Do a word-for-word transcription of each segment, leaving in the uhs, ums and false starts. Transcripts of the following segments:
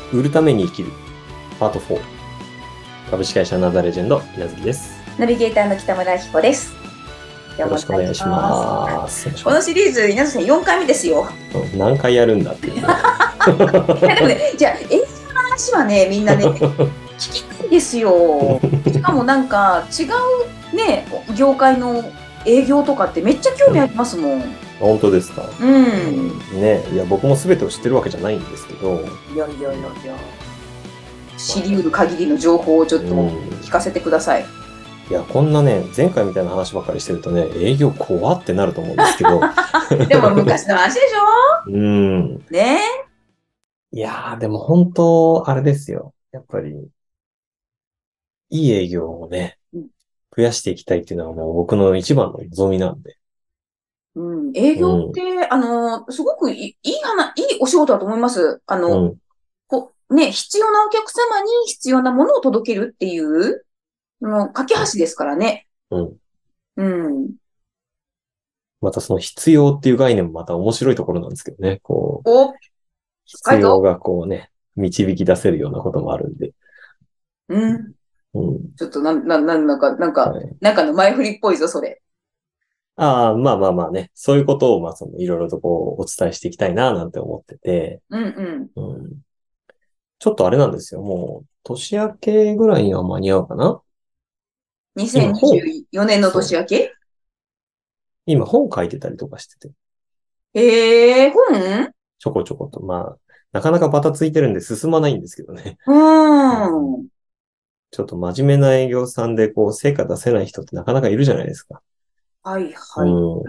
売るために生きるパートフォー、株式会社ナザレジェンド稲月です。 ナビゲーターの北村彦です。 よろしくお願いします。 このシリーズ稲月さんよんかいめですよ。 何回やるんだっていう、ね、いやでもね、じゃあ映像の話はねみんなね聞きたいですよ。しかもなんか違うね業界の営業とかってめっちゃ興味ありますもん。 本当ですか。 うん。 ね、いや僕も全てを知ってるわけじゃないんですけど。 いやいやいやいや。知り得る限りの情報をちょっと聞かせてください。 いやこんなね前回みたいな話ばっかりしてるとね営業怖ってなると思うんですけど。 でも昔の話でしょ。 うんね。 いやーでも本当あれですよ。やっぱりいい営業をね増やしていきたいっていうのはもう僕の一番の望みなんで。 うん、営業って、うん、あの、すごくいい、いい話、いいお仕事だと思います。あの、うん、こね、必要なお客様に必要なものを届けるっていう、の、架け橋ですからね。 うん。 うん。 またその必要っていう概念もまた面白いところなんですけどね。こう。 お必要がこうね、導き出せるようなこともあるんで。 うん。うん。ちょっとな、な、なんか、なんか、はい、なんかの前振りっぽいぞ、それ。 ああ、まあまあまあね。そういうことを、まあその、いろいろとこう、お伝えしていきたいな、なんて思ってて。 うんうん。 うん。ちょっとあれなんですよ。もう、年明けぐらいには間に合うかな？ にせんにじゅうよねんの年明け？ 今本書いてたりとかしてて。 ええー、本？ ちょこちょこと。まあ、なかなかバタついてるんで進まないんですけどね。 うん。うん、 ちょっと真面目な営業さんでこう、成果出せない人ってなかなかいるじゃないですか。 はいはい、はい。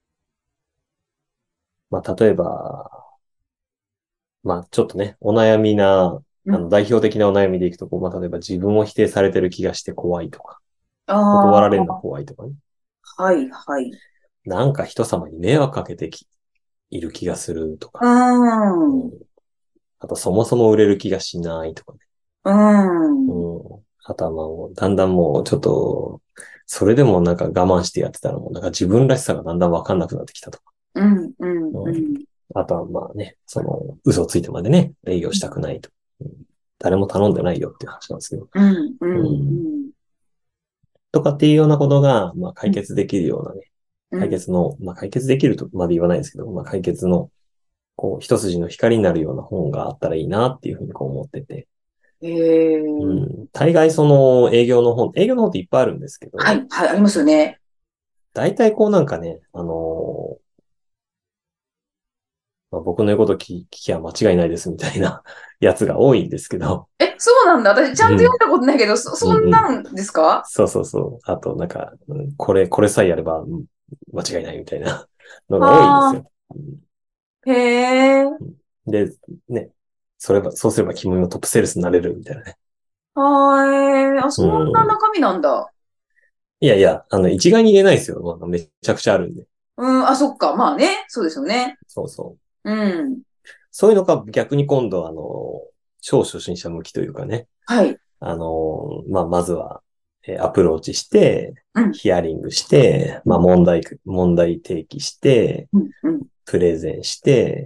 まあ、例えば、まあ、ちょっとね、お悩みな、あの、代表的なお悩みでいくと、こう、まあ、例えば自分を否定されてる気がして怖いとか、断られるの怖いとかね。 はいはい。 なんか人様に迷惑かけてきいる気がするとか、 うん、 あと、そもそも売れる気がしないとかね。 うん。 うん。あとは、まあ、だんだんもう、ちょっと、それでもなんか我慢してやってたらもう、なんか自分らしさがだんだんわかんなくなってきたとか。 うん、うん、うん。 あとはまあね、その、嘘ついてまでね、営業したくないと。うん、誰も頼んでないよっていう話なんですけど。 うん、うん、うん。 とかっていうようなことが、まあ解決できるようなね、解決の、まあ解決できるとまで言わないですけど、まあ解決の、こう、一筋の光になるような本があったらいいなっていうふうにこう思ってて。 ええー。 うん。大概その営業の本、営業の本っていっぱいあるんですけど。 はい、はい、ありますよね。 大体こうなんかね、あのー、まあ、僕の言うこと聞聞きゃ間違いないですみたいなやつが多いんですけど。 え、そうなんだ。私ちゃんと読んだことないけど、うん、そ、そんなんですか？うんうん、 そうそうそう。あと、なんか、これ、これさえやれば間違いないみたいなのが多いんですよ。 へえ。 で、ね、それば、そうすれば君もトップセールスになれるみたいなね。 はーい。あ、そんな中身なんだ。 いやいや、あの、一概に言えないですよ。まあ、めちゃくちゃあるんで。 うん、あ、そっか。まあね。そうですよね。 そうそう。 うん。 そういうのが逆に今度、あの、超初心者向きというかね。 はい。 あの、まあ、まずは、えアプローチして、 うん、 ヒアリングして、まあ、問題、問題提起して、 うん、うん、 プレゼンして、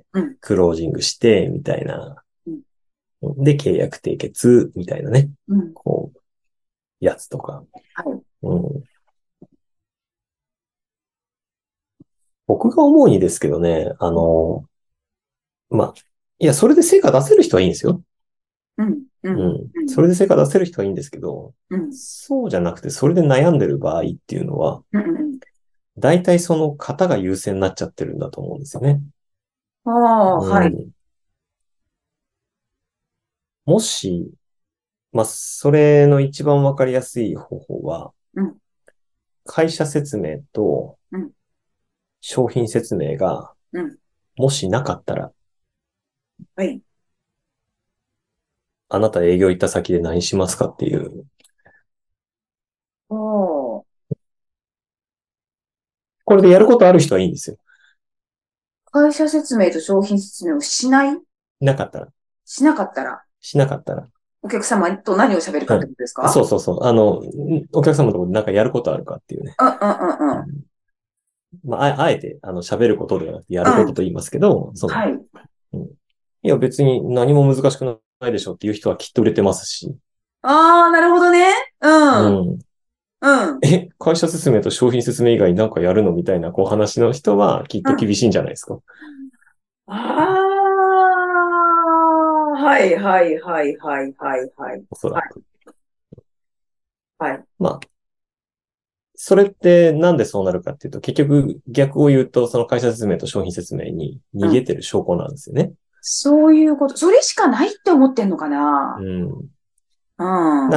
うん、 クロージングして、みたいな。で、契約締結、みたいなね。 うん、 こう、やつとか。 はい。 うん、僕が思うにですけどね、あの、まあ、いや、それで成果出せる人はいいんですよ。 うん、うん、 うん。それで成果出せる人はいいんですけど、 うん、 そうじゃなくて、それで悩んでる場合っていうのは、 うん、 大体その方が優先になっちゃってるんだと思うんですよね。 ああ、はい。 うん。もし、まあ、それの一番わかりやすい方法は、 うん、 会社説明とうん、 商品説明が、 うん、 もしなかったら、 はい。 あなた営業行った先で何しますかっていう。 おー。 これでやることある人はいいんですよ。 会社説明と商品説明をしないなかったら。 しなかったら、 しなかったら。 お客様と何を喋るかってことですうん。 か？ そうそうそう。あの、お客様となんかやることあるかっていうね。 うん、うん、うん、うん。 うん、まあ、ああえて、あの、喋ることではなくてやることと言いますけど、その、 はい。 うん、いや別に何も難しくなないでしょっていう人はきっと売れてますし。 ああ、なるほどね。うん。 うん。 うん。 え、会社説明と商品説明以外になんかやるのみたいな、こう話の人はきっうん。 と厳しいんじゃないですか。 ああ、はいはいはいはいはいはい。はい。 おそらく。 はい。 まあ、それってなんでそうなるかっていうと、結局逆を言うと、その会社説明と商品説明に逃げうん。 てる証拠なんですよね。 そういうこと。それしかないって思ってんのかうな。 ん。 うん。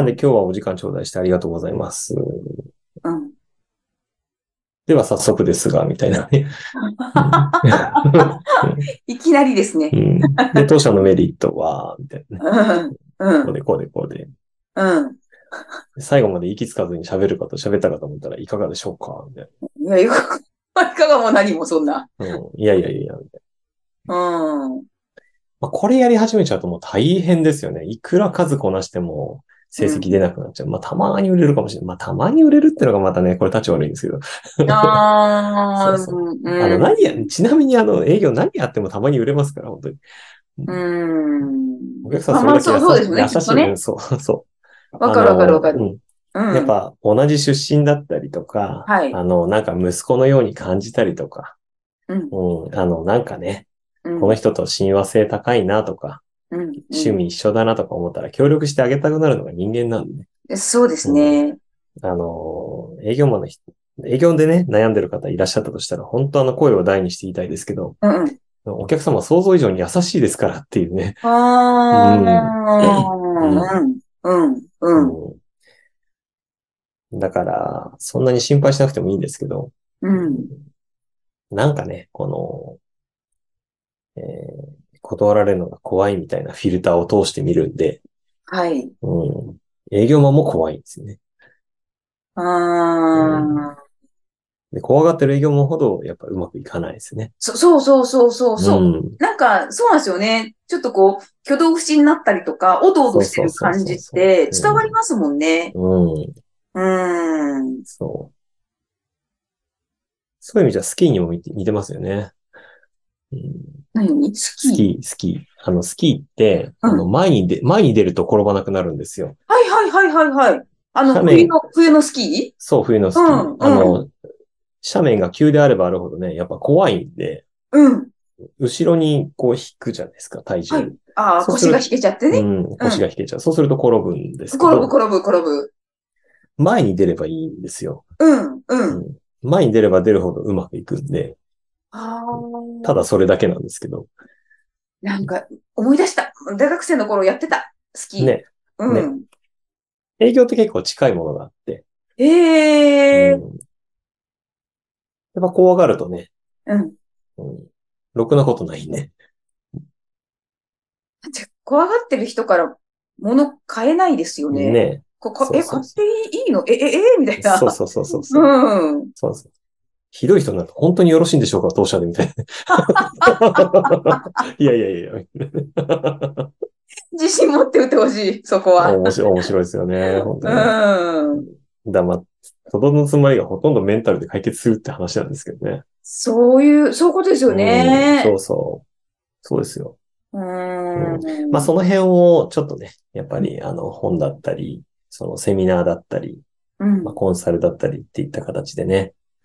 うん。 なんで今日はお時間頂戴してありがとうございます。 うん。 では早速ですが、みたいなね。うん。 いきなりですね。 うん。で、当社のメリットは、みたいなね。 うん。うん。 こうでこうでこうで。 うん。 最後まで息つかずに喋るかと喋ったかと思ったらいかがでしょうかみたいいや、よく、いかがも何もそんな。 な。うん。いやいやいや、みたいな。 うん。うん。 まあ、これやり始めちゃうともう大変ですよね。いくら数こなしても成績出なくなっちゃう。まあ、たまに売れるかもしれない。まあ、たまに売れるってのがまたね、これ立ち悪いんですけど。 ああ、 そうそう。 うん。 あの、 うん。 何や、ちなみにあの、営業何やってもたまに売れますから、本当に。ううん。おん。 客さんまあまあ、 それだけ優し、 そう、そうですよね、き優しい。うっとね。 ん、そう、そう。あわかるわかるわの、 かる。 うん。 うん。 やっぱ同じ出身だったりとか、 はい。 あの、なんか息子のように感じたりとか、 うん。 うん、あの、なんかね、このうん。 人と親和性高いなとか、 うん。う趣味一緒だなとか思ったら協力してあげたくなるのが人間なんでね。 ん。そうですうん。 ね。 あの、営業マンの人、営業でね、悩んでる方いらっしゃったとしたら、本当あの声を大にして言いたいですけど、 うんうん。 お客様は想像以上に優しいですからっていうね。うあん。うあ、 ん。 うん。うん。うん。 うん。だから、そんなに心配しなくてもいいんですけど、 うん。 うん、なんかね、この、えー断られるのが怖いみたいなフィルターを通してみるんで、 はい。 うん。営業マンも怖いんですよね。 あうん。 あ、 で、怖がってる営業マンほど、やっぱうまくいかないですね。 そ、そうそうそうそううそう。 ん。 なんか、そうなんですよね。ちょっとこう、挙動不審になったりとか、おどおどしてそうそうそうる感じっそうそてう。 伝わりますもんね。 うん。うん。 うーん。 そう。そういう意味じゃスキーにも似て似てますよね。うん、 何にスキスキー、スキー。あの、スキーって、 ー。 あの、 うん。 前にで、前に出ると転ばなくなるんですよ。 はいはいはいはいはい。あの、 斜面、 冬の、冬のスキそう、冬のー。うスキー。 ん、うん、 あの、斜面が急であればあるほどね、やっぱ怖いんで、 うん。 後ろにこう引くじゃないですか、体はい。 重。 ああ、腰が引そうする、 けちゃってね。 うん、 うん。 腰が引けちゃう。そうすると転ぶんですけ転ぶど、 転ぶ転ぶ。 前に出ればいいんですよ。 うん、うん。 うん。前に出れば出るほどうまくいくんで、 あただあ、 それだけなんですけど。 なんか、思い出した。大学生の頃やってた。スキね、 ー。うね。 ん。 営業って結構近いものがあって、うええん。やっぱ怖がるとね、 ー。うん。 うん、ろくなことないね。 じゃ怖がってる人から物買えないですよね。 ね。 こ、こえ、買ってそうそうそいいいいのえ、え、え、みたいう。そうな。 そうそうそうそう。 うん。 そうそう。ひどい人になると本当によろしいんでしょうか当社でみたいな。いやいやいやいや。 自信持って打ってほしい、そこは。 面白い、面白いですよね。本当うに。 ん。 だ、まあ、とどのつまりがほとんどメンタルで解決するって話なんですけどね。 そういう、そういうことですようん、そね。 うそう。そうですよ。 ううん。まあ、 ん。 その辺をちょっとね、やっぱり、あの、本だったり、そのセミナーだったり、まあ、 うん。 コンサルだったりっていった形でね、 うん。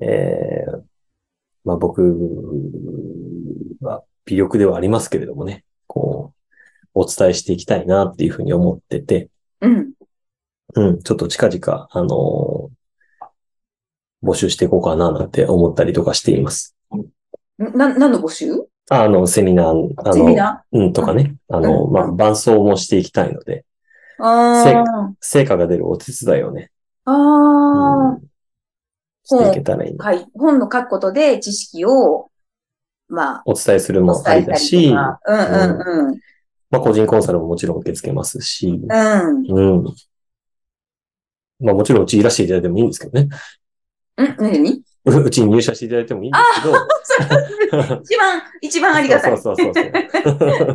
えー、まあ、僕は微力ではありますけれどもね、こう、お伝えしていきたいなっていうふうに思ってて、 うん。 うん、ちょっと近々、あの募集していこうかななんて思ったりとかしています。 な、何の募集？ あの、セミナー、あの、 セミナうん、とー？うん。 かね、あの、 うん。 まあ、 うん。 伴奏もしていきたいので、成、 あ成果が出るお手伝いをね、 あ。 うああ。 ん、してい本をけたらいいな。 書い、本の書くことで知識を、まあ、 お伝えするおもありだ伝えしたりとし、 か。うんうん、 うんうん。 まあ、個人コンサルももちろん受け付けますし、 うん。 うん、まあ、もちろんうちいらしていただいてもいいんですけどね。 ん何にううちに入社していただいてもいいんああ、 ですけど、 それ一番、一番ありそうがたい。 そうそうそうそう。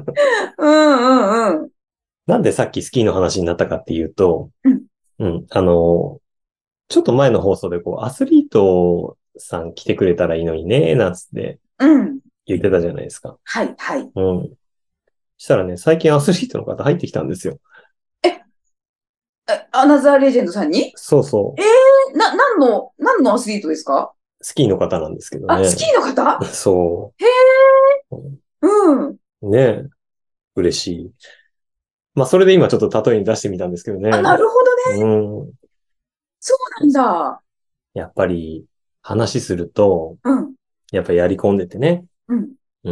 うんうんうん。 なんでさっきスキーの話になったかっていうと、 うん。 うん、あの、ちょっと前の放送でこう、アスリートさん来てくれたらいいのにね、なんつってうん。 言ってたじゃないですか。 はい、はい。 うん。 したらね、最近アスリートの方入ってきたんですよ。 え、えアナザーレジェンドさんにそうそえー、な、何の、何のアスリートですか？ う。スキーの方なんですけどあ、スキね。 ーの方？ そへえ、うん。 う。ね。嬉しい。まあ、それで今ちょっと例えに出してみたんですけどあ、 ね。 なるほどね。 うん。 そうなんだ。 やっぱり話すると、 うん、 やっぱりやり込んでてね。 うん。 うん。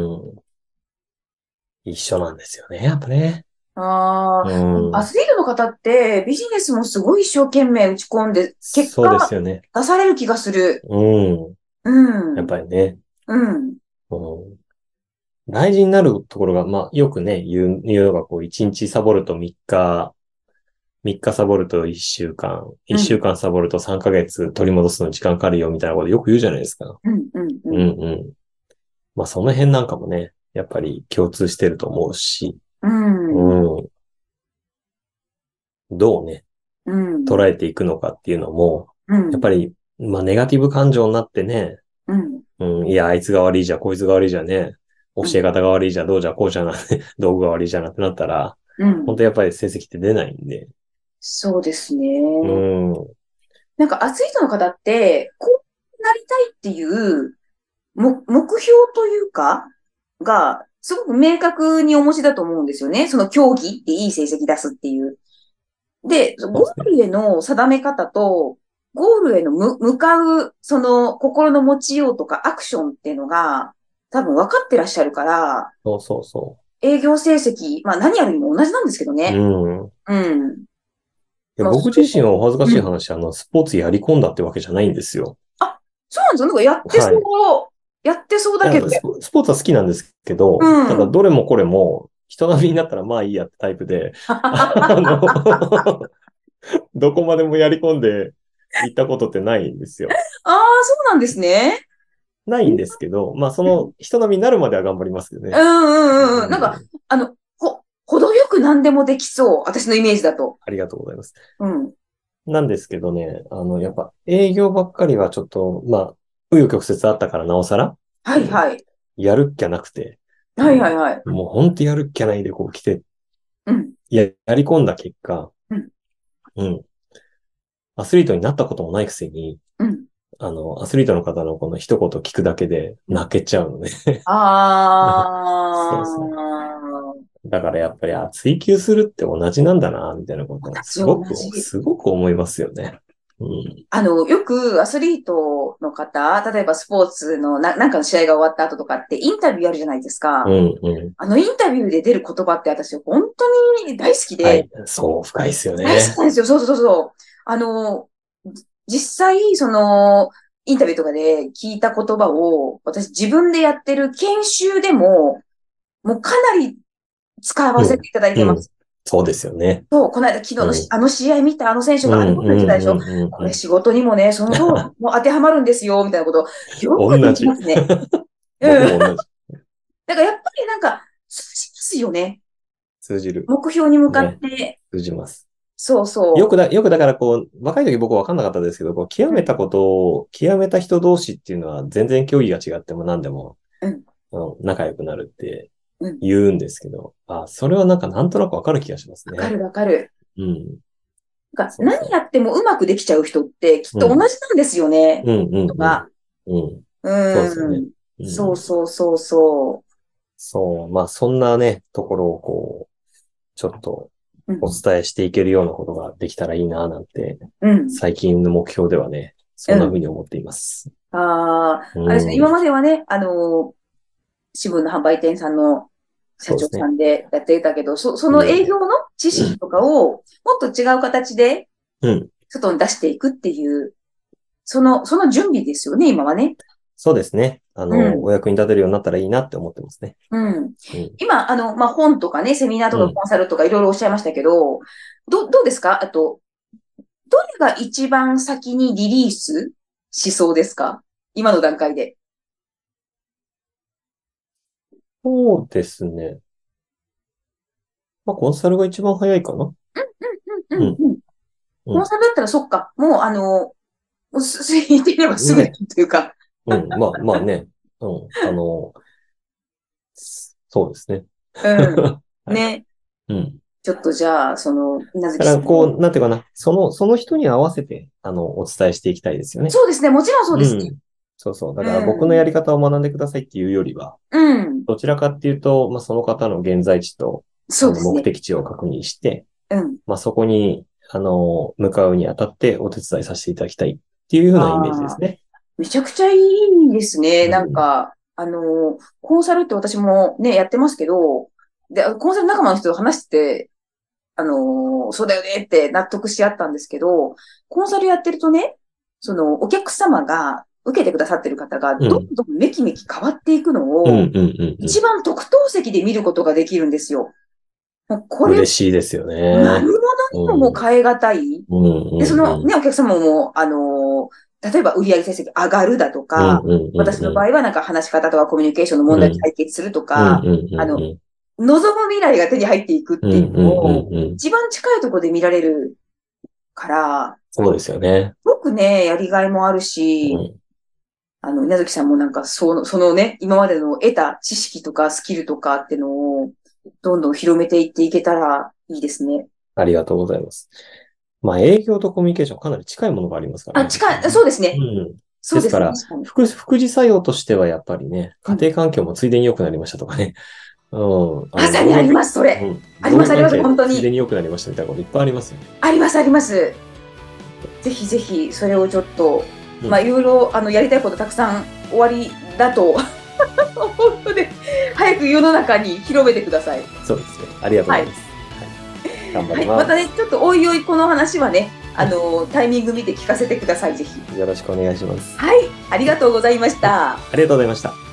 一緒なんですよね。やっぱね。 ああ、でもアうん。 スリートの方ってビジネスもすごい一生懸命打ち込んで、結そうです果よね。 出される気がする。 うん。やっうん、 ぱりね。 うん、 うん。大事になるところが、まあ、よくね、言う、言うのが、こう、いちにちサボるとみっか、みっかサボるといっしゅうかん、1 うん、 週間サボるとさんかげつ取り戻すのに時間かかるよみたいなことよく言うじゃないですか。 うん、うん、ううんん、 うん。まあその辺なんかもね、やっぱり共通してると思うし、 うん、 うん。どうね、 うん、 捉えていくのかっていうのも、 うん、 やっぱり、まあネガティブ感情になってね、 うん、 うん、いや、あいつが悪いじゃ、こいつが悪いじゃね、教え方が悪いじゃ、どうじゃ、こうじゃな、道具が悪いじゃなってなったら、 うん。 本当やっぱり成績って出ないんで、 そうですうね。 ん、 なんかアスリートの方って、こうなりたいっていう目、目標というか、が、すごく明確にお持ちだと思うんですよね。その競技でいい成績出すっていう。で、ゴそうですね。 ールへの定め方と、ゴールへのむ向かう、その心の持ちようとかアクションっていうのが、多分分かってらっしゃるから、 そうそうそ営業成績、まあ何やるにも同じなんですけどう。 ね。 うん。いうん。 や、 まあ、 僕自身はお恥ずかしうん。 い話、あの、スポーツやり込んだってわけじゃないんですよ。 あ、そうなんですよ。なんかやってそはい。 う、やってそうだけど。 いや、スポ、スポーツは好きなんですけうど、ただん。 どれもこれも人並みになったらまあいいやってタイプで、あの、どこまでもやり込んで行ったことってないんですよ。 ああ、そうなんですね。 ないんですけど、まあその人並みになるまでは頑張りますけどうね。 んうんうん。なんか、 うん。 あの、ほ、程よく何でもできそう。私のイメージだと。 ありがとうございます。 うん。 なんですけどね、あの、やっぱ営業ばっかりはちょっと、まあ、紆余曲折あったからなおさら、 はいはい。 やるっきゃなくて、 はいはいはい。 もうほんとやるっきゃないでこう来て、 うん。 や、やり込んだ結果、 うん。 うん、アスリートになったこともないくせに、 うん。 あの、アスリートの方のこの一言聞くだけでうん。 泣けちゃうのね。そうそう。 ああ、 だからやっぱり、あ、追求するって同じなんだな、みたいなことは、 私同すごく、 じ。 すごく思いますよね。うん。 あの、よくアスリートの方、例えばスポーツのな、なんかの試合が終わった後とかってインタビューあるじゃないですか。 うん、うん。 あのインタビューで出る言葉って私本当に大好きで、 はい。そう、深いですよ大好きね。 なんですよ。そうそうそうそう。あの、実際、その、インタビューとかで聞いた言葉を、私自分でやってる研修でも、もうかなり使わうん、 せていただいてうん。 ます。 そうですよね。 そう、この間、昨日のしうん、 あの試合見たあの選手うん、 がああいうこと言ってたでしょ。 うん、うん、うん。 これ仕事にもね、その通り、もう当てはまるんですよ、みたいなことをよく言いま同じ。 すね。うん。 僕も同じ。 だからやっぱりなんか、通じますよね。 通じる。 目標に向かっね。 て。 通じます。 そうそよくだ、よくだからこう、若い時僕分かんなかったですけど、こう、極う。うん、 めたことを、極めた人同士っていうのは全然競技が違っても何でも、 うん、 うん、仲良くなるってうん。 言うんですけど、あ、それはなんかなんとなくわかる気がしますね。 わかるわかる。 うん。 なんか何そうそやってもうまくできちゃう人ってきっう。うん。 と同じなんですよね。 うん、うん、うん。 とか。 うん。そうですよね。 うん。 うそうん。 そうそうそそう。まあ、そんなね、ところをこう、ちょっとう。うん。 お伝えしていけるようなことができたらいいな、なんて、 うん。 最近の目標ではね、そんなうん。 風に思っています。 ああ、あれですね。今うん。 まではね、あの、支部の販売店さんの社長そうですね。 さんでやっていたけど、そ、そのいえいえ。 営業の知識とかをもっと違う形でうん。 外に出していくっていう、その、その準備ですよね、今はね。 そうですね。あの、 うん。 お役に立てるようになったらいいなって思ってますね。 うん。 うん。 今、あの、まあ、本とかね、セミナーとうん。 かコンサルとかいろいろおっしゃいましたけど、ど、どうですか？あと、どれが一番先にリリースしそうですか？今の段階で。 そうですね。まあ、コンサルが一番早いかな。 うんうん。 うんうん。 うん。 コンサルだったらそっか。もう、あの、す、す、言っていればすぐにね。 というか。 うん。まあ、まあね。うん。あの、そうですね。 うん。 はい。 ね。 うん。 ちょっとじゃあ、その、なずだから、 きさんの。 こう、なんていうかな、その、その人に合わせて、あの、お伝えしていきたいですよね。 そうですね。もちろんそうですね。 うん。そうそう。だうから僕のやん。 り方を学んでくださいっていうよりは、 うん。 どちらかっていうと、まあ、その方の現在地と、あの、 そうですね。 目的地を確認して、 うん。 まあ、そこに、あの、向かうにあたってお手伝いさせていただきたいっていうようなイメージでああ、 すね。 めちゃくちゃいいですね。なんうん。 か、あの、コンサルって私もね、やってますけど、で、コンサル仲間の人と話してて、あの、そうだよねって納得し合ったんですけど、コンサルやってるとね、その、お客様が、受けてくださってる方が、どんうん。 どんめきめき変わっていくのうん、 を、 うん、うん、うん。 一番特等席で見ることができるんですよ。もうこれ、 嬉しいですよね。 何者にももううん。 変え難い。 うん、 で、そうん、うん。 のね、お客様も、あのー、例えば売上成績上がるだとうん、 か、 うん、うん、 私の場合はなんか話し方とかコミュニケーションの問題をうん。 解決するとうん、 か、 うん、 あの、 うん、 望む未来が手に入っていくっうん。うん、 ていうのうん、 を、 うん、うん。 一番近いところで見られるから、 そうですよね。 すごくね、やりがいもあるし、 うん。 あの、稲月さんもなんか、その、そのね、今までの得た知識とかスキルとかっていうのを、どんどん広めていっていけたらいいですね。 ありがとうございます。まあ、営業とコミュニケーションかなり近いものがありますからあ、 ね、実近い、 はね。 そうですね。 うん。 そうですね、 ですから、 確かに。 副、副次作用としてはやっぱりね、 うん。 家庭環境もついでに良くなりましたとかね。うん。あの、 まさに業務べ、 あります、それ。 うん。 あります、あります、 業務関係本当に。 ついでに良くなりましたみたいなこといっぱいありますよね。 あります、あります。ぜひぜひ、それをちょっと、まあ、 うん。 いろいろ、あの、やりたいことたくさん終わりだと思うので、早く世の中に広めてください。 そうですね。ありがとうごはい。 ざいます。はい。頑張はい。またね、 ります。 ちょっとおいおいこの話はね、あうの、タイミング見て聞かせてください、ぜひ。 ん。よろしくお願いします。 はい。ありがとうございました。 ありがとうございました。